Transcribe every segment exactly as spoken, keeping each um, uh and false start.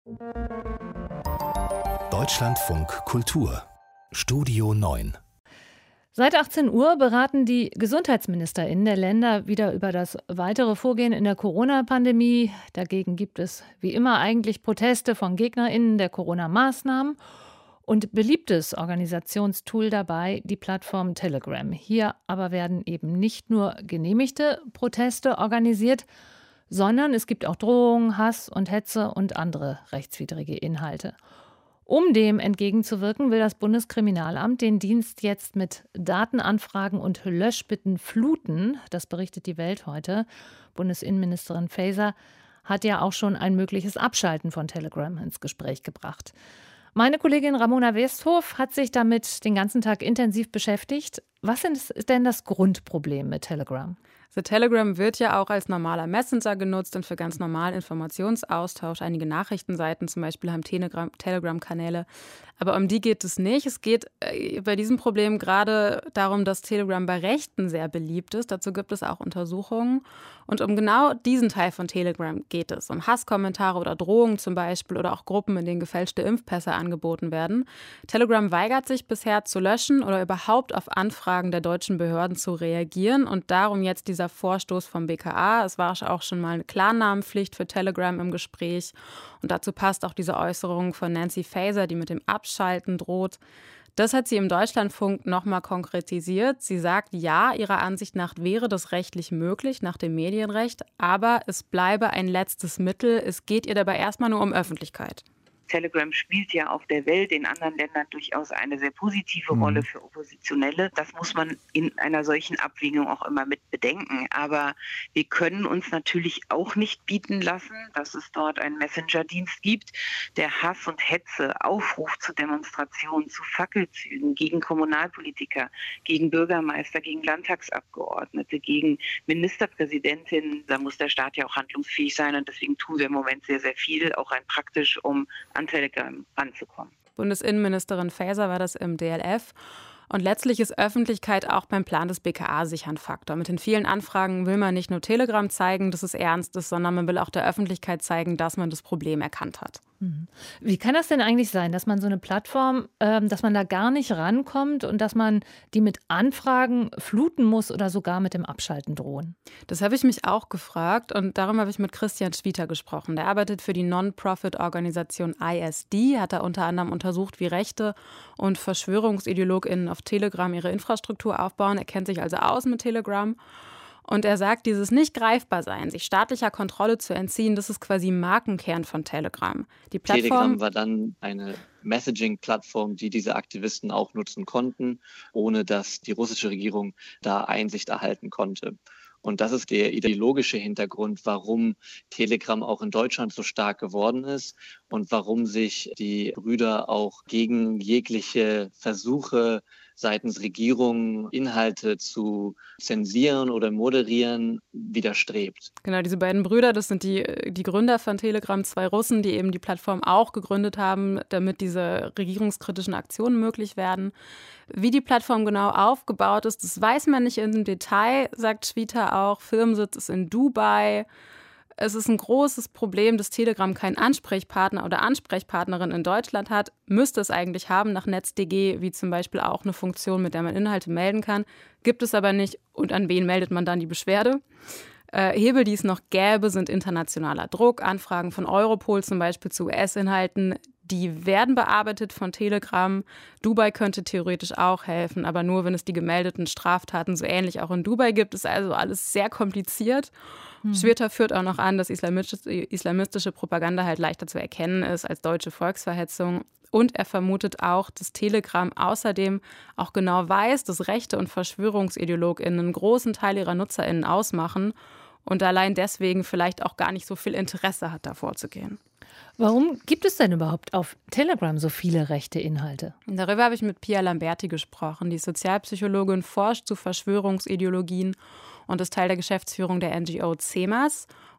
Deutschlandfunk Kultur Studio neun. Seit achtzehn Uhr beraten die GesundheitsministerInnen der Länder wieder über das weitere Vorgehen in der Corona-Pandemie. Dagegen gibt es wie immer eigentlich Proteste von GegnerInnen der Corona-Maßnahmen und beliebtes Organisationstool dabei die Plattform Telegram. Hier aber werden eben nicht nur genehmigte Proteste organisiert, sondern es gibt auch Drohungen, Hass und Hetze und andere rechtswidrige Inhalte. Um dem entgegenzuwirken, will das Bundeskriminalamt den Dienst jetzt mit Datenanfragen und Löschbitten fluten. Das berichtet die Welt heute. Bundesinnenministerin Faeser hat ja auch schon ein mögliches Abschalten von Telegram ins Gespräch gebracht. Meine Kollegin Ramona Westhof hat sich damit den ganzen Tag intensiv beschäftigt. Was ist denn das Grundproblem mit Telegram? The Telegram wird ja auch als normaler Messenger genutzt und für ganz normalen Informationsaustausch. Einige Nachrichtenseiten zum Beispiel haben Telegram- Telegram-Kanäle. Aber um die geht es nicht. Es geht äh, bei diesem Problem gerade darum, dass Telegram bei Rechten sehr beliebt ist. Dazu gibt es auch Untersuchungen. Und um genau diesen Teil von Telegram geht es. Um Hasskommentare oder Drohungen zum Beispiel oder auch Gruppen, in denen gefälschte Impfpässe angeboten werden. Telegram weigert sich bisher zu löschen oder überhaupt auf Anfragen der deutschen Behörden zu reagieren. Und darum jetzt dieser Vorstoß vom B K A. Es war auch schon mal eine Klarnamenpflicht für Telegram im Gespräch. Und dazu passt auch diese Äußerung von Nancy Faeser, die mit dem Abschalten droht. Das hat sie im Deutschlandfunk nochmal konkretisiert. Sie sagt, ja, ihrer Ansicht nach wäre das rechtlich möglich nach dem Medienrecht, aber es bleibe ein letztes Mittel. Es geht ihr dabei erstmal nur um Öffentlichkeit. Telegram spielt ja auf der Welt in anderen Ländern durchaus eine sehr positive mhm. Rolle für Oppositionelle. Das muss man in einer solchen Abwägung auch immer mit bedenken. Aber wir können uns natürlich auch nicht bieten lassen, dass es dort einen Messenger-Dienst gibt, der Hass und Hetze, Aufruf zu Demonstrationen, zu Fackelzügen gegen Kommunalpolitiker, gegen Bürgermeister, gegen Landtagsabgeordnete, gegen Ministerpräsidentinnen. Da muss der Staat ja auch handlungsfähig sein und deswegen tun wir im Moment sehr, sehr viel, auch rein praktisch, um an Telegram ranzukommen. Bundesinnenministerin Faeser war das im D L F. Und letztlich ist Öffentlichkeit auch beim Plan des B K A sicher ein Faktor. Mit den vielen Anfragen will man nicht nur Telegram zeigen, dass es ernst ist, sondern man will auch der Öffentlichkeit zeigen, dass man das Problem erkannt hat. Wie kann das denn eigentlich sein, dass man so eine Plattform, ähm, dass man da gar nicht rankommt und dass man die mit Anfragen fluten muss oder sogar mit dem Abschalten drohen? Das habe ich mich auch gefragt und darum habe ich mit Christian Schwieter gesprochen. Der arbeitet für die Non-Profit-Organisation I S D, hat da unter anderem untersucht, wie Rechte und VerschwörungsideologInnen auf Telegram ihre Infrastruktur aufbauen. Er kennt sich also aus mit Telegram. Und er sagt, dieses nicht greifbar sein, sich staatlicher Kontrolle zu entziehen, das ist quasi Markenkern von Telegram. Die Plattform Telegram war dann eine Messaging-Plattform, die diese Aktivisten auch nutzen konnten, ohne dass die russische Regierung da Einsicht erhalten konnte. Und das ist der ideologische Hintergrund, warum Telegram auch in Deutschland so stark geworden ist und warum sich die Brüder auch gegen jegliche Versuche seitens Regierungen Inhalte zu zensieren oder moderieren widerstrebt. Genau, diese beiden Brüder, das sind die, die Gründer von Telegram, zwei Russen, die eben die Plattform auch gegründet haben, damit diese regierungskritischen Aktionen möglich werden. Wie die Plattform genau aufgebaut ist, das weiß man nicht im Detail, sagt Schwieter auch. Firmensitz ist in Dubai. Es ist ein großes Problem, dass Telegram keinen Ansprechpartner oder Ansprechpartnerin in Deutschland hat. Müsste es eigentlich haben nach NetzDG, wie zum Beispiel auch eine Funktion, mit der man Inhalte melden kann. Gibt es aber nicht. Und an wen meldet man dann die Beschwerde? Äh, Hebel, die es noch gäbe, sind internationaler Druck. Anfragen von Europol zum Beispiel zu U S-Inhalten, die werden bearbeitet von Telegram. Dubai könnte theoretisch auch helfen, aber nur, wenn es die gemeldeten Straftaten so ähnlich auch in Dubai gibt. Ist also alles sehr kompliziert. Hm. Schwirter führt auch noch an, dass islamistische, islamistische Propaganda halt leichter zu erkennen ist als deutsche Volksverhetzung. Und er vermutet auch, dass Telegram außerdem auch genau weiß, dass Rechte und VerschwörungsideologInnen einen großen Teil ihrer NutzerInnen ausmachen und allein deswegen vielleicht auch gar nicht so viel Interesse hat, da vorzugehen. Warum gibt es denn überhaupt auf Telegram so viele rechte Inhalte? Darüber habe ich mit Pia Lamberti gesprochen. Die Sozialpsychologin forscht zu Verschwörungsideologien und ist Teil der Geschäftsführung der N G O CEMAS.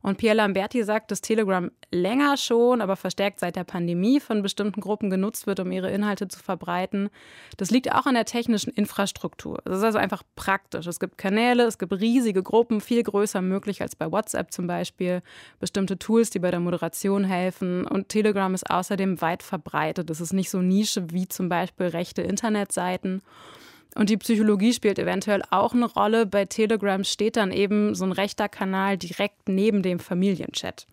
Und Pierre Lamberti sagt, dass Telegram länger schon, aber verstärkt seit der Pandemie von bestimmten Gruppen genutzt wird, um ihre Inhalte zu verbreiten. Das liegt auch an der technischen Infrastruktur. Das ist also einfach praktisch. Es gibt Kanäle, es gibt riesige Gruppen, viel größer möglich als bei WhatsApp zum Beispiel. Bestimmte Tools, die bei der Moderation helfen. Und Telegram ist außerdem weit verbreitet. Es ist nicht so Nische wie zum Beispiel rechte Internetseiten. Und die Psychologie spielt eventuell auch eine Rolle. Bei Telegram steht dann eben so ein rechter Kanal direkt neben dem Familienchat.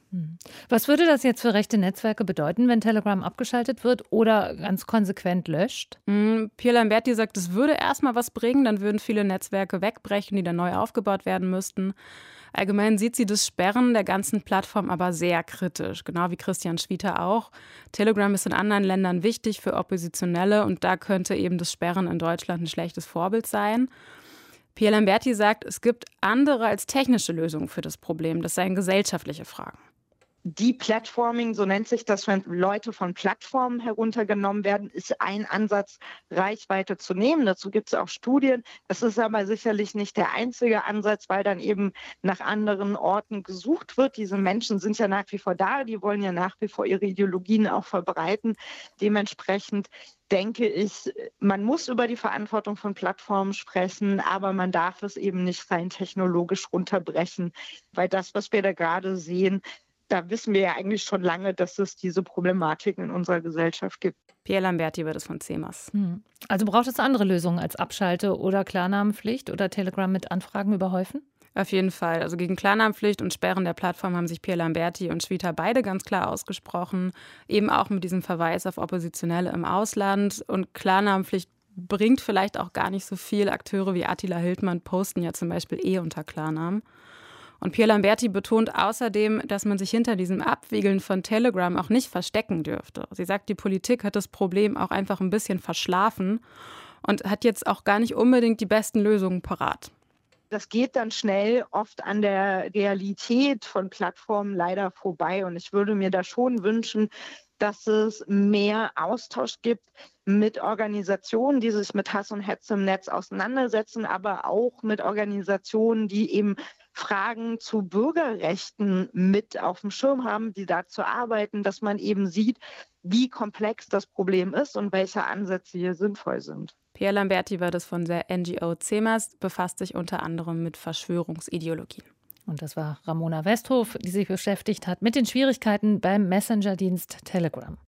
Was würde das jetzt für rechte Netzwerke bedeuten, wenn Telegram abgeschaltet wird oder ganz konsequent löscht? Mm, Pierre Lamberti sagt, es würde erstmal was bringen, dann würden viele Netzwerke wegbrechen, die dann neu aufgebaut werden müssten. Allgemein sieht sie das Sperren der ganzen Plattform aber sehr kritisch, genau wie Christian Schwitter auch. Telegram ist in anderen Ländern wichtig für Oppositionelle und da könnte eben das Sperren in Deutschland ein schlechtes Vorbild sein. Pierre Lamberti sagt, es gibt andere als technische Lösungen für das Problem. Das seien gesellschaftliche Fragen. Deplatforming, so nennt sich das, wenn Leute von Plattformen heruntergenommen werden, ist ein Ansatz, Reichweite zu nehmen. Dazu gibt es auch Studien. Das ist aber sicherlich nicht der einzige Ansatz, weil dann eben nach anderen Orten gesucht wird. Diese Menschen sind ja nach wie vor da, die wollen ja nach wie vor ihre Ideologien auch verbreiten. Dementsprechend denke ich, man muss über die Verantwortung von Plattformen sprechen, aber man darf es eben nicht rein technologisch runterbrechen, weil das, was wir da gerade sehen, da wissen wir ja eigentlich schon lange, dass es diese Problematiken in unserer Gesellschaft gibt. Pierre Lamberti wird es von C E M A S. Also braucht es andere Lösungen als Abschalte- oder Klarnamenpflicht oder Telegram mit Anfragen überhäufen? Auf jeden Fall. Also gegen Klarnamenpflicht und Sperren der Plattform haben sich Pierre Lamberti und Schwitter beide ganz klar ausgesprochen. Eben auch mit diesem Verweis auf Oppositionelle im Ausland. Und Klarnamenpflicht bringt vielleicht auch gar nicht so viel. Akteure wie Attila Hildmann posten ja zum Beispiel eh unter Klarnamen. Und Pierre Lamberti betont außerdem, dass man sich hinter diesem Abwiegeln von Telegram auch nicht verstecken dürfte. Sie sagt, die Politik hat das Problem auch einfach ein bisschen verschlafen und hat jetzt auch gar nicht unbedingt die besten Lösungen parat. Das geht dann schnell oft an der Realität von Plattformen leider vorbei. Und ich würde mir da schon wünschen, dass es mehr Austausch gibt mit Organisationen, die sich mit Hass und Hetze im Netz auseinandersetzen, aber auch mit Organisationen, die eben Fragen zu Bürgerrechten mit auf dem Schirm haben, die dazu arbeiten, dass man eben sieht, wie komplex das Problem ist und welche Ansätze hier sinnvoll sind. Pierre Lamberti war das von der N G O C E M A S, befasst sich unter anderem mit Verschwörungsideologien. Und das war Ramona Westhof, die sich beschäftigt hat mit den Schwierigkeiten beim Messenger-Dienst Telegram.